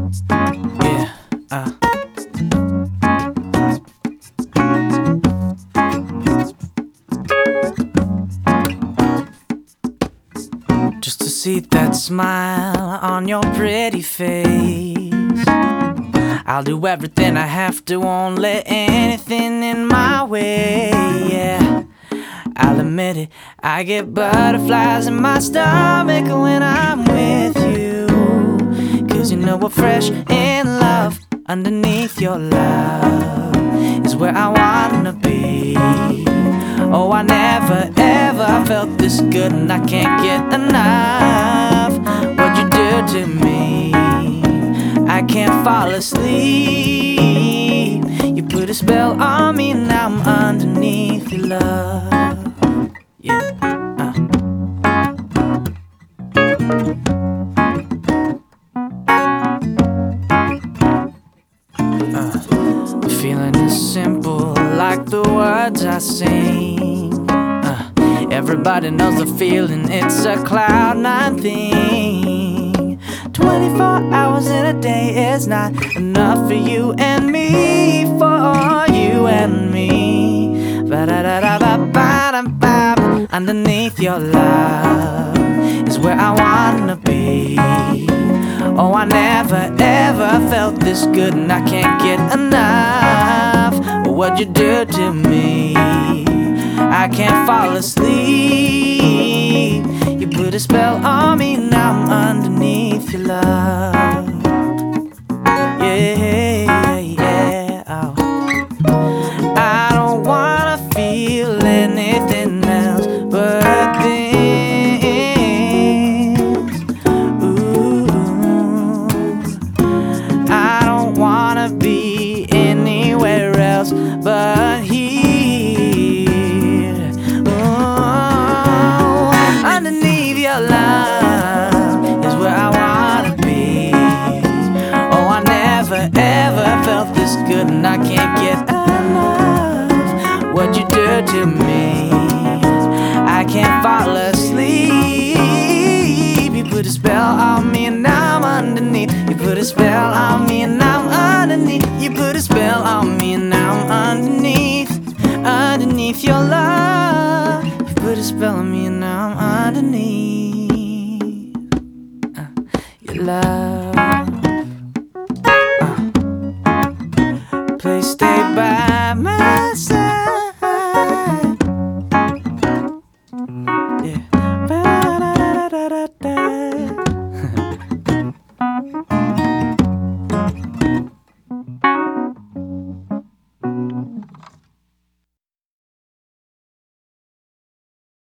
Yeah, just to see that smile on your pretty face, I'll do everything I have to, won't let anything in my way. Yeah, I'll admit it, I get butterflies in my stomach when I'm with you. 'Cause you know we're fresh in love, underneath your love is where I wanna be. Oh, I never ever felt this good and I can't get enough. What you do to me, I can't fall asleep. You put a spell on me, now I'm underneath your love. Yeah. The feeling is simple, like the words I sing. Everybody knows the feeling, it's a cloud9 thing. 24 hours in a day is not enough for you and me, for you and me. Ba-da-da-da-ba-ba-da-ba. Underneath your love is where I wanna be. Oh, I never ever felt this good and I can't get enough. What you do to me, I can't fall asleep. You put a spell on me, now I'm underneath your love. Yeah, yeah, oh. I don't wanna feel anything else but this. Ooh, I don't wanna be anywhere else but here. Ooh, underneath your love is where I wanna be. Oh, I never ever felt this good and I can't get enough. What you do to me, I can't fall asleep. You put a spell on me and now I'm underneath. You put a spell on me and now I'm underneath. You put a spell on me and now I'm underneath, underneath your love. You put a spell on me and now I'm underneath your love. Please stay